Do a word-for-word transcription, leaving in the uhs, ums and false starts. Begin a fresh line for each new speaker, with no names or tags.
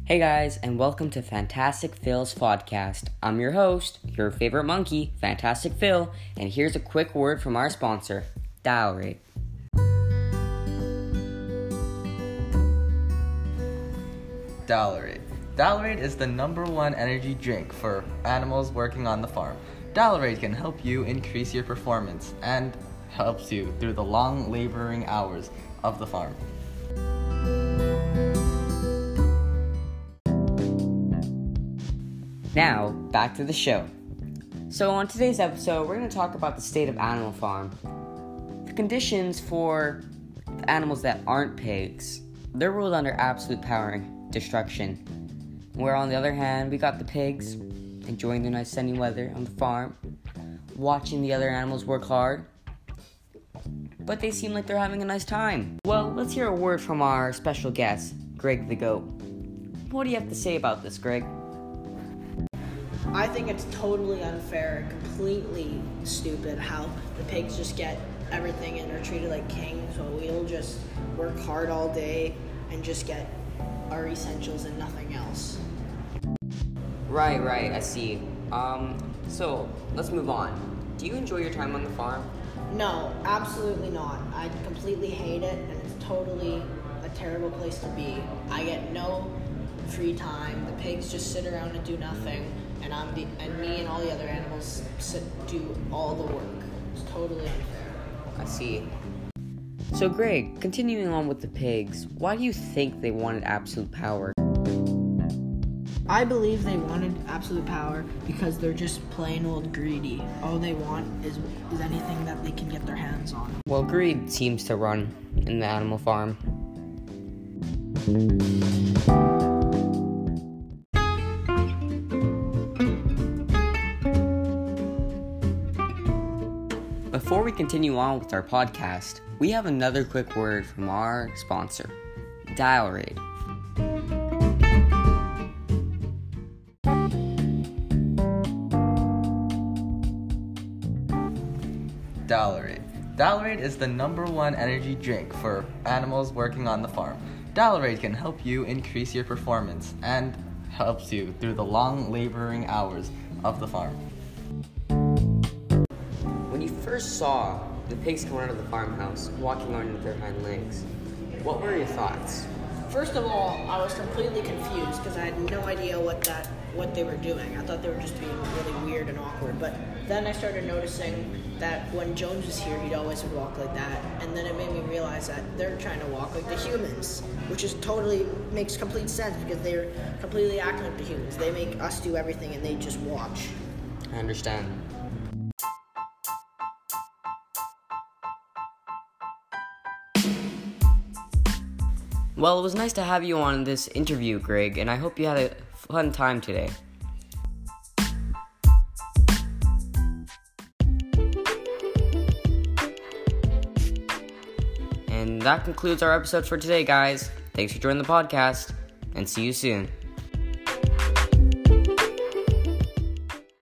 Hey guys, and welcome to Fantastic Phil's podcast. I'm your host, your favorite monkey, Fantastic Phil, and here's a quick word from our sponsor, Dial-Rate.
Dial-Rate. Dial-Rate is the number one energy drink for animals working on the farm. Dial-Rate can help you increase your performance and helps you through the long laboring hours of the farm.
Now, back to the show. So on today's episode, we're going to talk about the state of Animal Farm. The conditions for the animals that aren't pigs, they're ruled under absolute power and destruction. Where on the other hand, we got the pigs enjoying the nice sunny weather on the farm, watching the other animals work hard, but they seem like they're having a nice time. Well, let's hear a word from our special guest, Greg the Goat. What do you have to say about this, Greg?
I think it's totally unfair, completely stupid how the pigs just get everything and are treated like kings while we'll just work hard all day and just get our essentials and nothing else.
Right, right, I see. Um, so, let's move on. Do you enjoy your time on the farm?
No, absolutely not. I completely hate it, and it's totally a terrible place to be. I get no free time. The pigs just sit around and do nothing, and I'm the and me and all the other animals sit do all the work. It's totally unfair.
I see. So Greg, continuing on with the pigs, why do you think they wanted absolute power?
I believe they wanted absolute power because they're just plain old greedy. All they want is is anything that they can get their hands on.
Well, greed seems to run in the animal farm. Before we continue on with our podcast, we have another quick word from our sponsor, Dial-Rate.
Dial-Rate. Dial-Rate is the number one energy drink for animals working on the farm. Dial-Rate can help you increase your performance and helps you through the long laboring hours of the farm.
When you first saw the pigs come out of the farmhouse, walking on their hind legs, what were your thoughts?
First of all, I was completely confused because I had no idea what that what they were doing. I thought they were just being really weird and awkward. But then I started noticing that when Jones was here, he'd always walk like that. And then it made me realize that they're trying to walk like the humans, which is totally makes complete sense because they're completely acting like the humans. They make us do everything and they just watch.
I understand. Well, it was nice to have you on this interview, Greg, and I hope you had a fun time today. And that concludes our episode for today, guys. Thanks for joining the podcast, and see you soon.